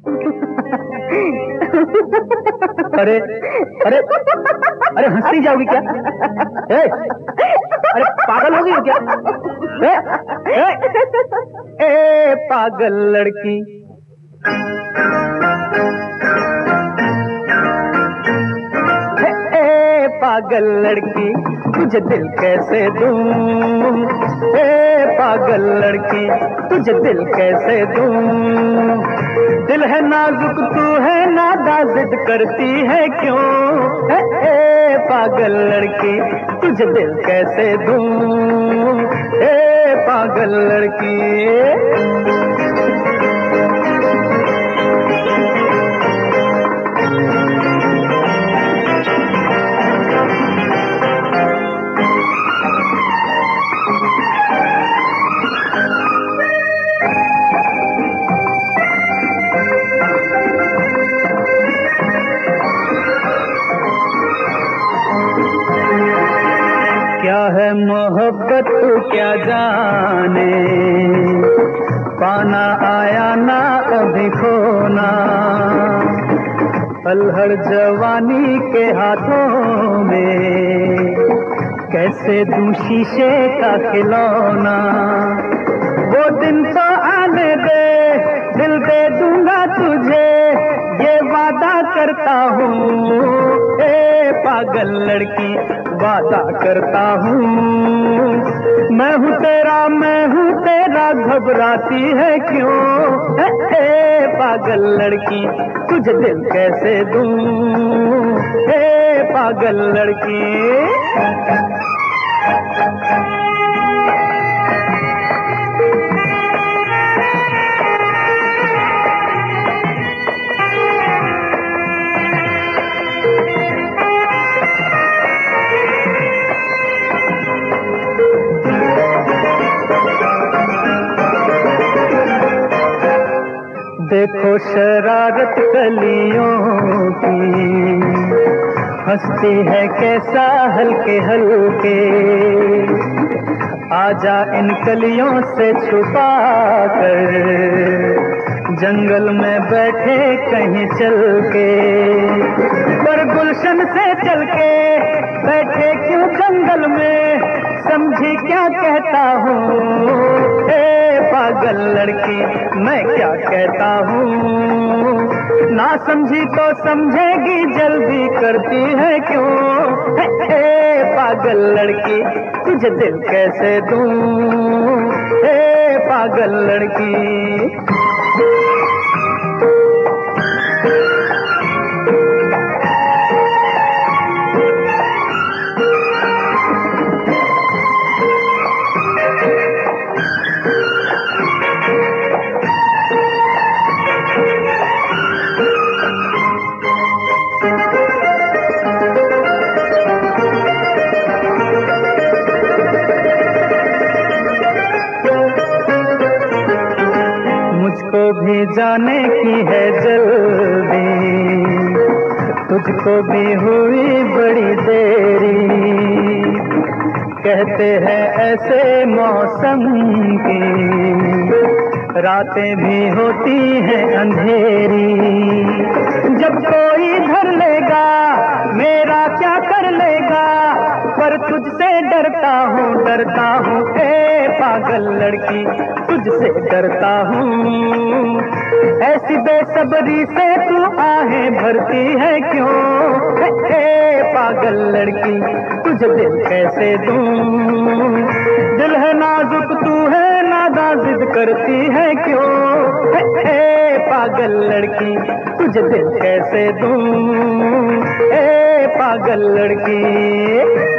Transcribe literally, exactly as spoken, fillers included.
अरे अरे अरे हंसती जाओगी क्या? ए, अरे पागल हो गई हो क्या? ए, ए, ए पागल लड़की, ए, ए पागल लड़की, तुझे दिल कैसे दूं? ए पागल लड़की, तुझे दिल कैसे दूं? दिल है नाजुक, तू है नादा, जिद करती है क्यों? ए, ए पागल लड़की, तुझे दिल कैसे दूं? ए पागल लड़की। क्या है मोहब्बत क्या जाने, पाना आया ना अभी खोना, पलहड़ जवानी के हाथों में कैसे दूं शीशे का खिलौना। वो दिन तो आने दे, दिल दे दूंगा तुझे, ये वादा करता हूँ। ए पागल लड़की, वादा करता हूँ। मैं हूँ तेरा, मैं हूँ तेरा, घबराती है क्यों? ए, ए पागल लड़की, तुझे दिल कैसे दूं? ए पागल लड़की। देखो शरारत कलियों की, हंसती है कैसा हल्के हल्के, आजा इन कलियों से छुपा कर, जंगल में बैठे कहीं चल के। पर गुलशन से चल के बैठे क्यों जंगल में, समझी क्या कहता हूँ? ए पागल लड़की, मैं क्या कहता हूँ? ना समझी तो समझेगी, जल्दी करती है क्यों? ए पागल लड़की, तुझे दिल कैसे दूं? ए पागल लड़की। मुझको भी जाने की है जल्दी, तुझको भी हुई बड़ी देरी, कहते हैं ऐसे मौसम की रातें भी होती हैं अंधेरी। जब कोई धर लेगा मेरा क्या कर लेगा, पर तुझसे डरता हूँ, डरता हूँ। ए पागल लड़की, तुझसे डरता हूँ। ऐसी बेसब्री से तू आहें भरती है क्यों? ए पागल लड़की, तुझे दिल कैसे दूं? दिल है नाजुक, तू है नादा, जिद करती है क्यों? ए पागल लड़की, तुझे दिल कैसे दूं? ए पागल लड़की।